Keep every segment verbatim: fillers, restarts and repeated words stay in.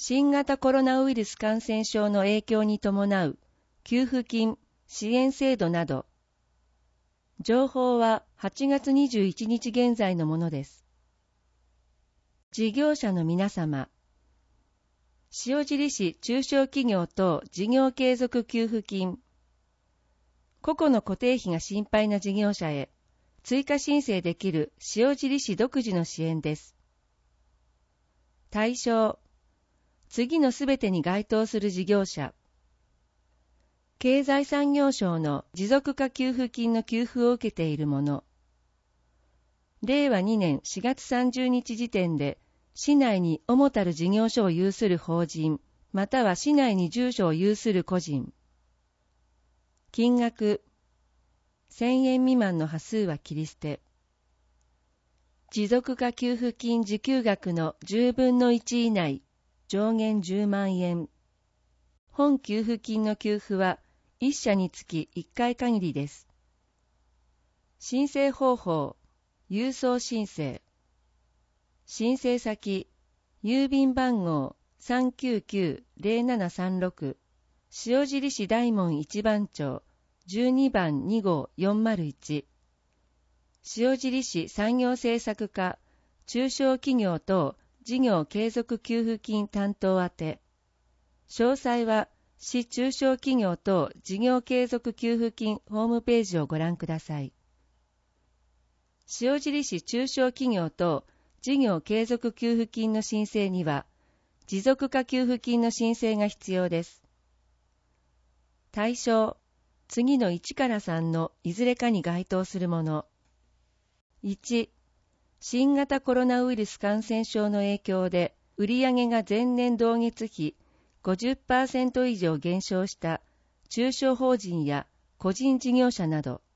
新型コロナウイルス感染症の影響に伴う給付金、支援制度など。情報ははちがつにじゅういちにち現在のものです。事業者の皆様、塩尻市中小企業等事業継続給付金。個々の固定費が心配な事業者へ追加申請できる塩尻市独自の支援です。対象、次のすべてに該当する事業者。経済産業省の持続化給付金の給付を受けているもの。れいわにねんしがつさんじゅうにち時点で、市内に主たる事業所を有する法人、または市内に住所を有する個人。金額、せんえん未満の端数は切り捨て。持続化給付金受給額のじゅうぶんのいち以内、上限じゅうまんえん。本給付金の給付はいっしゃにつきいっかい限りです。申請方法、郵送申請。申請先、郵便番号 さんきゅうきゅうぜろななさんろく、塩尻市大門一番町じゅうにばんにごうよんまるいち、塩尻市産業政策課中小企業等事業継続給付金担当宛て。詳細は市中小企業等事業継続給付金ホームページをご覧ください。塩尻市中小企業等事業継続給付金の申請には、持続化給付金の申請が必要です。対象、次のいちからさんのいずれかに該当するもの。いち、新型コロナウイルス感染症の影響で売上が前年同月比 ごじゅっパーセント 以上減少した中小法人や個人事業者など。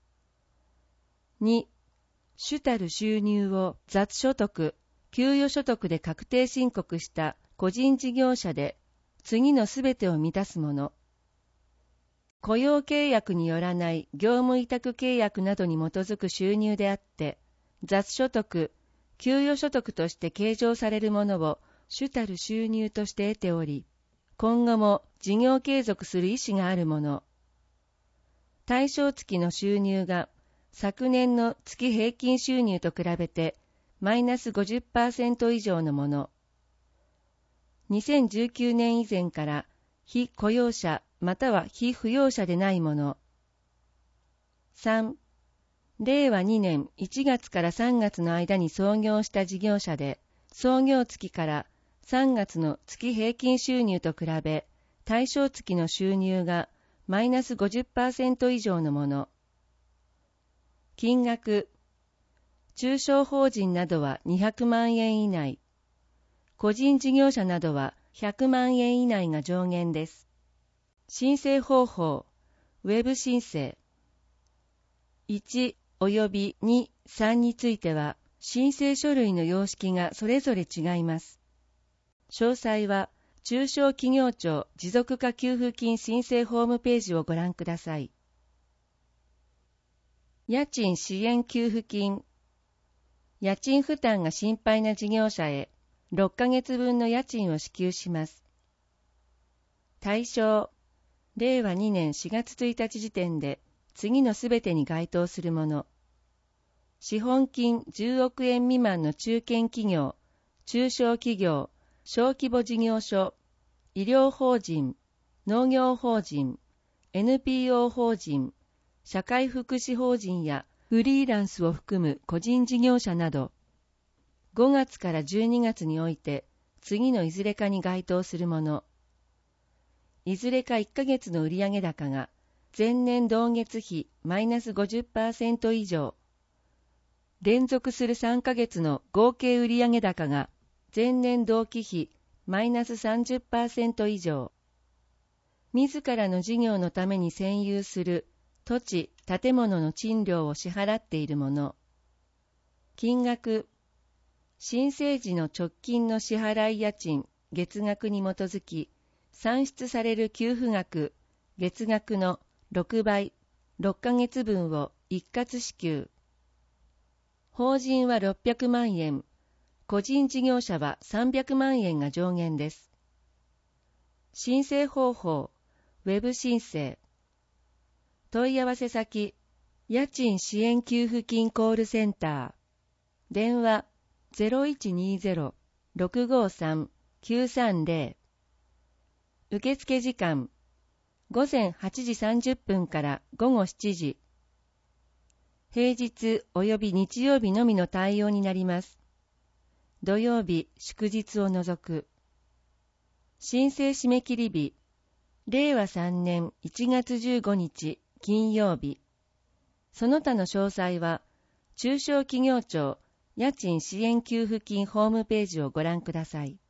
に、主たる収入を雑所得、給与所得で確定申告した個人事業者で次のすべてを満たすもの。雇用契約によらない業務委託契約などに基づく収入であって、雑所得、給与所得として計上されるものを主たる収入として得ており、今後も事業継続する意思があるもの。対象月の収入が昨年の月平均収入と比べてマイナス ごじゅっパーセント 以上のもの。にせんじゅうきゅうねん以前から非雇用者または非扶養者でないもの。さん、れいわにねんいちがつからさんがつの間に創業した事業者で、創業月からさんがつの月平均収入と比べ、対象月の収入がマイナス ごじゅっパーセント 以上のもの。金額、中小法人などはにひゃくまんえん以内、個人事業者などはひゃくまんえん以内が上限です。申請方法、ウェブ申請。いちおよびに、さんについては、申請書類の様式がそれぞれ違います。詳細は、中小企業庁持続化給付金申請ホームページをご覧ください。家賃支援給付金。家賃負担が心配な事業者へ、ろっかげつぶんの家賃を支給します。対象、れいわにねんしがつついたち時点で、次のすべてに該当するもの。資本金じゅうおくえん未満の中堅企業、中小企業、小規模事業所、医療法人、農業法人、エヌピーオー 法人、社会福祉法人やフリーランスを含む個人事業者など、ごがつからじゅうにがつにおいて次のいずれかに該当するもの。いずれかいっかげつの売上高が前年同月比マイナス ごじゅっパーセント 以上、連続するさんかげつの合計売上高が前年同期比マイナス さんじゅっパーセント 以上、自らの事業のために占有する土地、建物の賃料を支払っているもの。金額、申請時の直近の支払い家賃、月額に基づき、算出される給付額、月額のろくばい、ろっかげつぶんを一括支給。法人はろっぴゃくまんえん、 個人事業者はさんびゃくまんえんが上限です。申請方法、ウェブ申請。問い合わせ先、家賃支援給付金コールセンター。電話 ゼロいちにゼロ ろくごさん きゅうさんゼロ。受付時間、ごぜんはちじさんじゅっぷんからごごしちじ。平日及び日曜日のみの対応になります。土曜日、祝日を除く。申請締め切り日、れいわさんねんいちがつじゅうごにち金曜日。その他の詳細は、中小企業庁家賃支援給付金ホームページをご覧ください。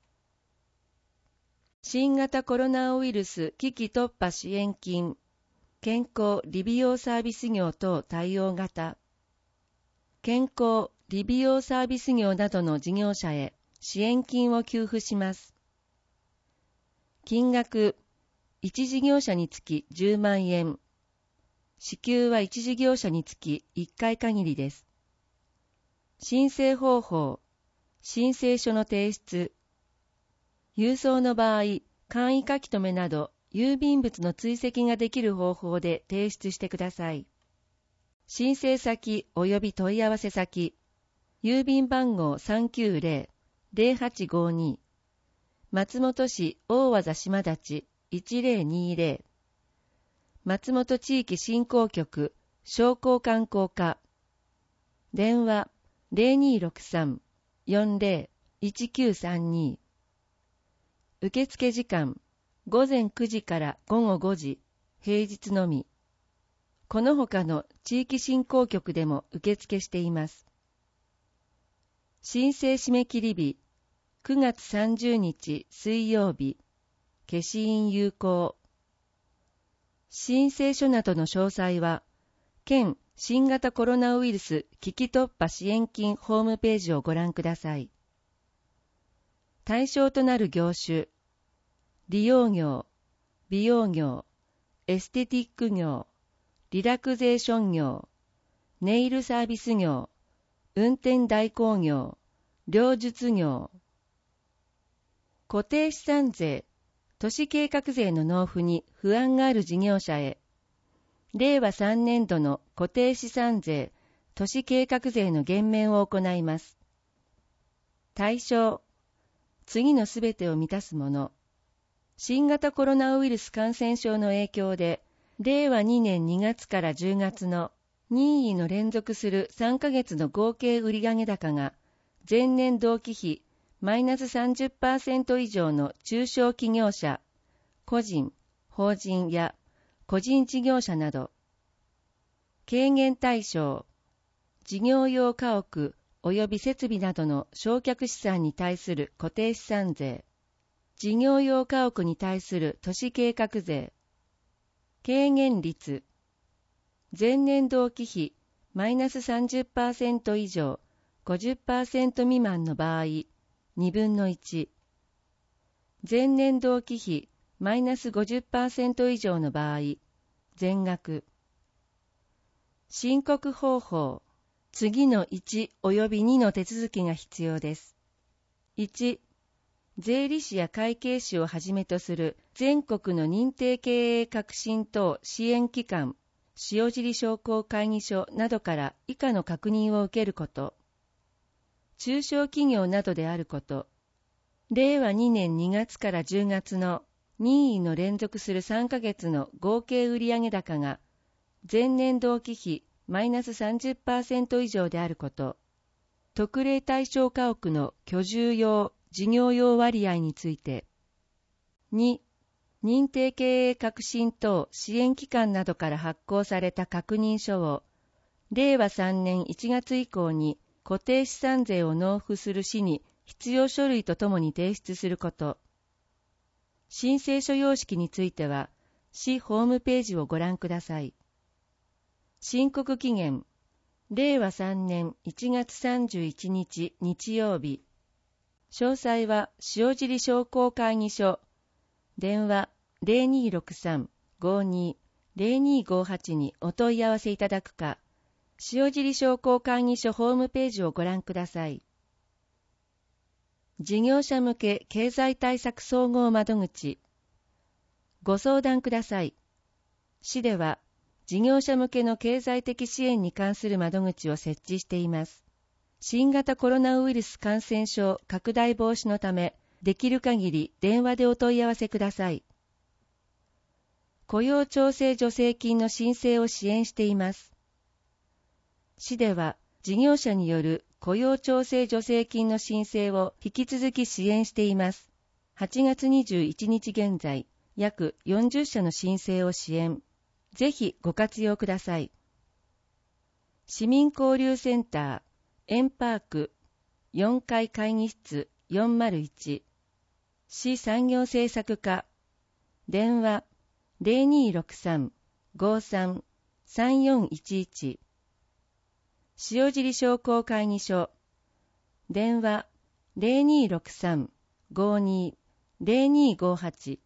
新型コロナウイルス危機突破支援金、健康理美容サービス業等対応型。健康理美容サービス業などの事業者へ支援金を給付します。金額、いち事業者につきじゅうまんえん。支給はいち事業者につきいっかい限りです。申請方法、申請書の提出。郵送の場合、簡易書き留めなど郵便物の追跡ができる方法で提出してください。申請先及び問い合わせ先、郵便番号 さんきゅうゼロ ゼロはちごに、松本市大和田島立いちぜろにゼロ、松本地域振興局商工観光課、電話 ゼロにろくさん よんゼロ いちきゅうさんに。受付時間、ごぜんくじからごごごじ、平日のみ。この他の地域振興局でも受付しています。申請締め切り日、くがつさんじゅうにち水曜日、消印有効。申請書などの詳細は、県新型コロナウイルス危機突破支援金ホームページをご覧ください。対象となる業種、理容業、美容業、エステティック業、リラクゼーション業、ネイルサービス業、運転代行業、療術業。固定資産税、都市計画税の納付に不安がある事業者へ、れいわさんねんどの固定資産税、都市計画税の減免を行います。対象、次のすべてを満たすもの。新型コロナウイルス感染症の影響で、れいわにねんにがつからじゅうがつの任意の連続するさんかげつの合計売上高が、前年同期比マイナス さんじゅっパーセント 以上の中小企業者、個人、法人や個人事業者など、軽減対象、事業用家屋及び設備などの償却資産に対する固定資産税、事業用家屋に対する都市計画税、軽減率、前年同期比マイナス さんじゅっパーセント 以上 ごじゅっパーセント 未満の場合、にぶんのいち、前年同期比マイナス ごじゅっパーセント 以上の場合、全額。申告方法、次のいち及びにの手続きが必要です。いち、税理士や会計士をはじめとする全国の認定経営革新等支援機関、塩尻商工会議所などから以下の確認を受けること。中小企業などであること。れいわにねんにがつからじゅうがつの任意の連続するさんかげつの合計売上高が前年同期比マイナス さんじゅっパーセント 以上であること。特例対象家屋の居住用、事業用割合について。に、認定経営革新等支援機関などから発行された確認書を、れいわさんねんいちがつ以降に固定資産税を納付する市に必要書類とともに提出すること。申請書様式については、市ホームページをご覧ください。申告期限、れいわさんねんいちがつさんじゅういちにち日曜日。詳細は塩尻商工会議所、電話 ゼロにろくさん ごに ゼロにごはち にお問い合わせいただくか、塩尻商工会議所ホームページをご覧ください。 事業者向け経済対策総合窓口。ご相談ください。市では、事業者向けの経済的支援に関する窓口を設置しています。新型コロナウイルス感染症拡大防止のため、できる限り電話でお問い合わせください。雇用調整助成金の申請を支援しています。市では、事業者による雇用調整助成金の申請を引き続き支援しています。はちがつにじゅういちにち現在、約よんじゅっしゃの申請を支援。ぜひご活用ください。市民交流センター、エンパーク、よんかい会議室よんまるいち、市産業政策課、電話 ゼロにーろくさん ごーさん さんよんいちいち、塩尻商工会議所、電話 ゼロにーろくさん ごーにー ゼロにーごーはち。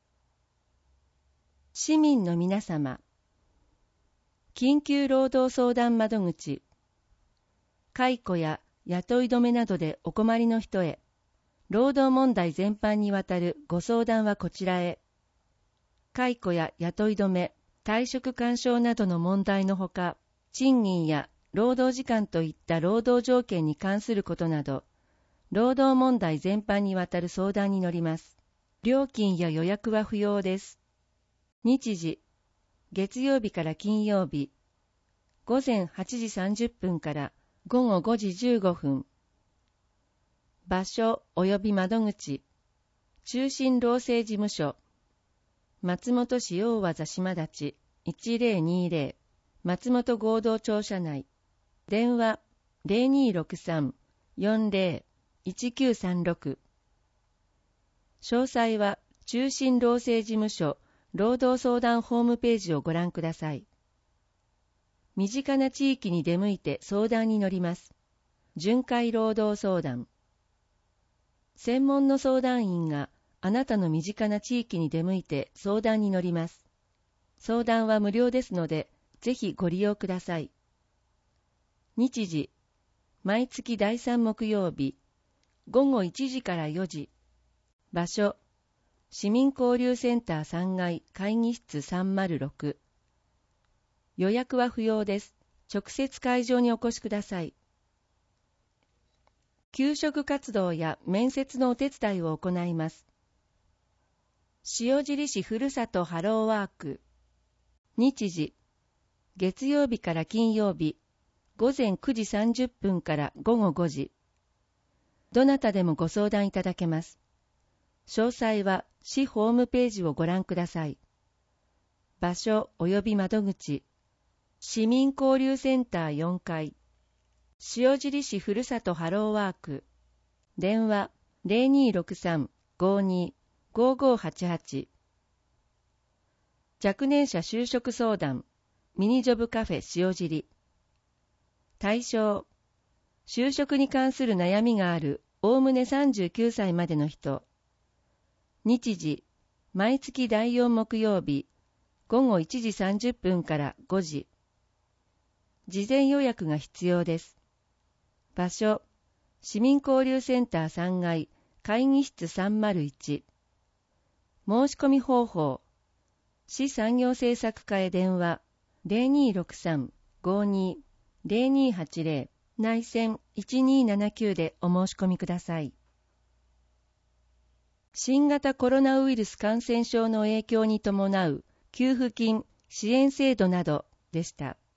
市民の皆様、緊急労働相談窓口、解雇や雇い止めなどでお困りの人へ、労働問題全般にわたるご相談はこちらへ。解雇や雇い止め、退職勧奨などの問題のほか、賃金や労働時間といった労働条件に関することなど、労働問題全般にわたる相談に乗ります。料金や予約は不要です。日時、月曜日から金曜日、ごぜんはちじさんじゅっぷんからごごごじじゅうごふん。場所及び窓口、中心労政事務所、松本市大和座島立いちぜろにぜろ、松本合同庁舎内、電話 ゼロにーろくさん よんぜろ いちきゅうさんろく。詳細は中心労政事務所労働相談ホームページをご覧ください。身近な地域に出向いて相談に乗ります。巡回労働相談。専門の相談員があなたの身近な地域に出向いて相談に乗ります。相談は無料ですので、ぜひご利用ください。日時、毎月だいさん木曜日、ごごいちじからよじ。場所、市民交流センターさんがい会議室さんまるろく。予約は不要です。直接会場にお越しください。給食活動や面接のお手伝いを行います。塩尻市ふるさとハローワーク。日時、月曜日から金曜日、ごぜんくじさんじゅっぷんからごごごじ。どなたでもご相談いただけます。詳細は市ホームページをご覧ください。場所及び窓口、市民交流センターよんかい、塩尻市ふるさとハローワーク、電話 ゼロにーろくさん ごーにー ごーごーはちはち。若年者就職相談、ミニジョブカフェ塩尻。対象、就職に関する悩みがあるおおむねさんじゅうきゅうさいまでの人。日時、毎月だいよん木曜日、ごごいちじさんじゅっぷんからごじ。事前予約が必要です。場所、市民交流センターさんがい会議室さんまるいち。申し込み方法、市産業政策課へ電話 ゼロにーろくさん ごーにー ゼロにーはちぜろ 内線いちにーななきゅうでお申し込みください。新型コロナウイルス感染症の影響に伴う給付金支援制度などでした。